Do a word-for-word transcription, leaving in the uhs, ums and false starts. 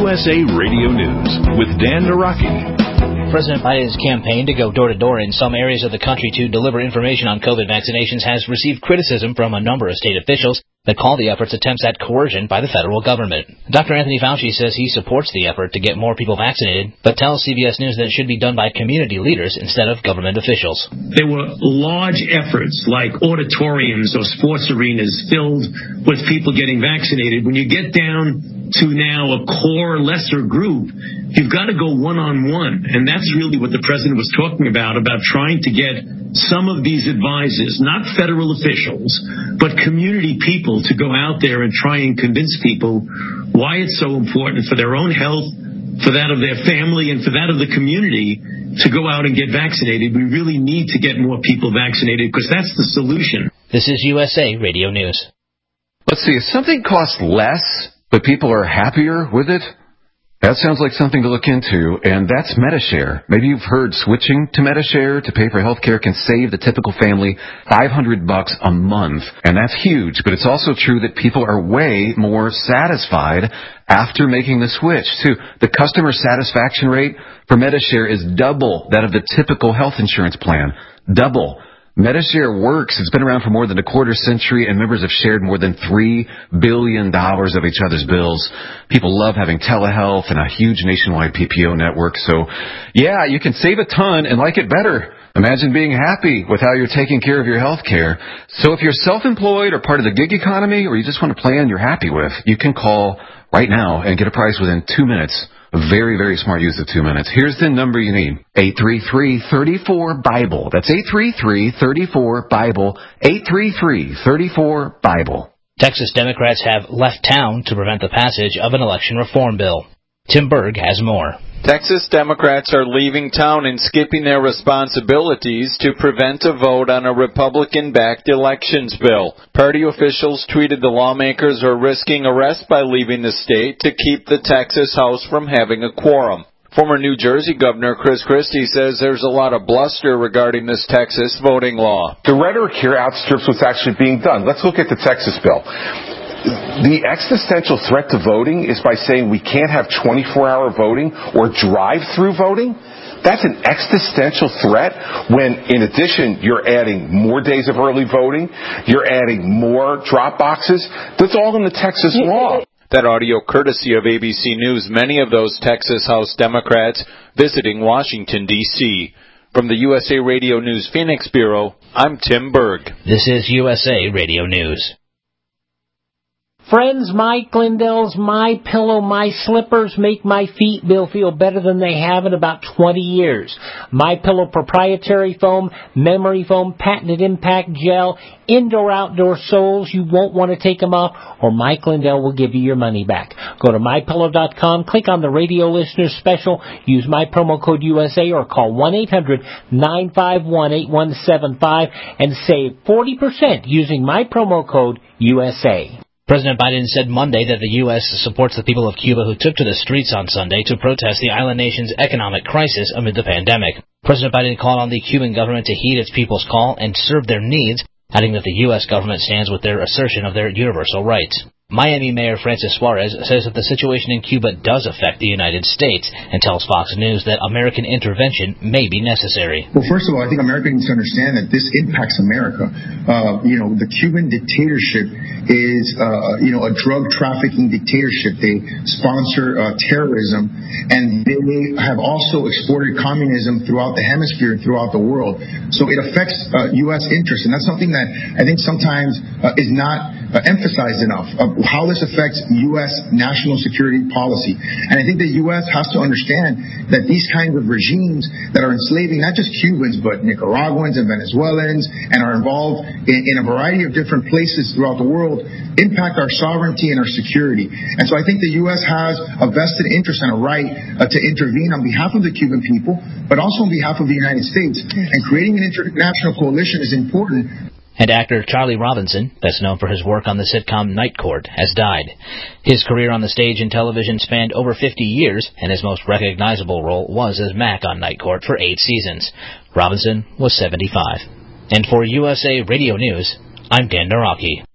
U S A Radio News with Dan Naraki. President Biden's campaign to go door-to-door in some areas of the country to deliver information on COVID vaccinations has received criticism from a number of state officials that call the efforts attempts at coercion by the federal government. Doctor Anthony Fauci says he supports the effort to get more people vaccinated, but tells C B S News that it should be done by community leaders instead of government officials. There were large efforts like auditoriums or sports arenas filled with people getting vaccinated. When you get down to now a core lesser group, you've got to go one-on-one. And that's really what the president was talking about, about trying to get some of these advisors, not federal officials, but community people to go out there and try and convince people why it's so important for their own health, for that of their family, and for that of the community to go out and get vaccinated. We really need to get more people vaccinated because that's the solution. This is U S A Radio News. Let's see, if something costs less, but people are happier with it, that sounds like something to look into, and that's Medi-Share. Maybe you've heard switching to Medi-Share to pay for health care can save the typical family five hundred bucks a month, and that's huge, but it's also true that people are way more satisfied after making the switch, too. The customer satisfaction rate for Medi-Share is double that of the typical health insurance plan. Double. Medi-Share works. It's been around for more than a quarter century, and members have shared more than three billion dollars of each other's bills. People love having telehealth and a huge nationwide P P O network. So, yeah, you can save a ton and like it better. Imagine being happy with how you're taking care of your health care. So if you're self-employed or part of the gig economy, or you just want a plan you're happy with, you can call right now and get a price within two minutes. A very, very smart use of two minutes. Here's the number you need. eight three three, three four, BIBLE. That's eight three three, three four, BIBLE. eight three three, three four, BIBLE. Texas Democrats have left town to prevent the passage of an election reform bill. Tim Berg has more. Texas Democrats are leaving town and skipping their responsibilities to prevent a vote on a Republican-backed elections bill. Party officials tweeted the lawmakers are risking arrest by leaving the state to keep the Texas House from having a quorum. Former New Jersey Governor Chris Christie says there's a lot of bluster regarding this Texas voting law. The rhetoric here outstrips what's actually being done. Let's look at the Texas bill. The existential threat to voting is by saying we can't have twenty-four hour voting or drive-through voting. That's an existential threat when, in addition, you're adding more days of early voting, you're adding more drop boxes. That's all in the Texas law. That audio courtesy of A B C News, many of those Texas House Democrats visiting Washington, D C From the U S A Radio News Phoenix Bureau, I'm Tim Berg. This is U S A Radio News. Friends, Mike Lindell's My Pillow, My Slippers make my feet feel better than they have in about twenty years. My Pillow proprietary foam, memory foam, patented impact gel, indoor-outdoor soles. You won't want to take them off, or Mike Lindell will give you your money back. Go to my pillow dot com, click on the radio listeners special, use my promo code U S A, or call one eight hundred, nine five one, eight one seven five and save forty percent using my promo code U S A. President Biden said Monday that the U S supports the people of Cuba who took to the streets on Sunday to protest the island nation's economic crisis amid the pandemic. President Biden called on the Cuban government to heed its people's call and serve their needs, adding that the U S government stands with their assertion of their universal rights. Miami Mayor Francis Suarez says that the situation in Cuba does affect the United States and tells Fox News that American intervention may be necessary. Well, first of all, I think America needs to understand that this impacts America. Uh, you know, the Cuban dictatorship is, uh, you know, a drug trafficking dictatorship. They sponsor uh, terrorism, and they have also exported communism throughout the hemisphere and throughout the world. So it affects uh, U S interests, and that's something that I think sometimes uh, is not uh, emphasized enough. Uh, how this affects U S national security policy. And I think the U S has to understand that these kinds of regimes that are enslaving not just Cubans, but Nicaraguans and Venezuelans, and are involved in, in a variety of different places throughout the world, impact our sovereignty and our security. And so I think the U S has a vested interest and a right uh, to intervene on behalf of the Cuban people, but also on behalf of the United States. And creating an international coalition is important. And actor Charlie Robinson, best known for his work on the sitcom Night Court, has died. His career on the stage and television spanned over fifty years, and his most recognizable role was as Mac on Night Court for eight seasons. Robinson was seventy-five. And for U S A Radio News, I'm Dan Naraki.